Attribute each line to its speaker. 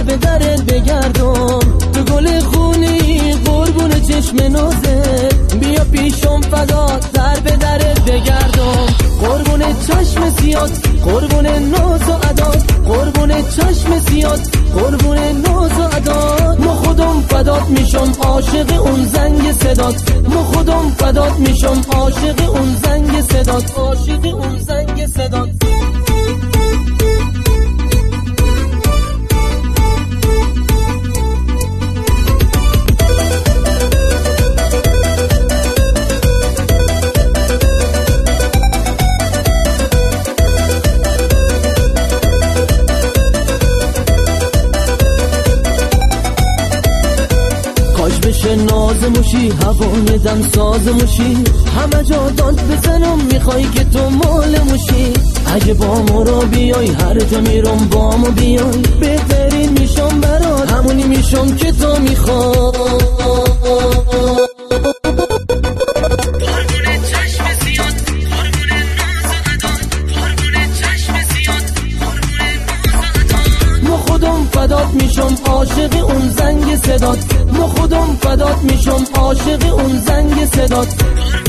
Speaker 1: به درت بگردم، تو گل خونی قربون چشم نازت، بیا پیشم فدا سر به درت بگردم، قربون چشم سیاد قربون ناز و عداد، قربون چشم سیاد قربون ناز و عداد، ما خودم فدات میشم عاشق اون زنگ صدات، ما خودم فدات میشم عاشق اون زنگ صدات، عاشق اون زنگ صدات. کاش بشه ناز موشی هوای دم ساز موشی، همه جا داد بزنم میخوای که تو مال موشی، اگه با ما را بیای هر جا میرم با ما بیای، بهترین میشم برات همونی میشم که تو میخوای. فدات میشم عاشق اون زنگ صدات، ما خودم فدات میشم عاشق اون زنگ صدات.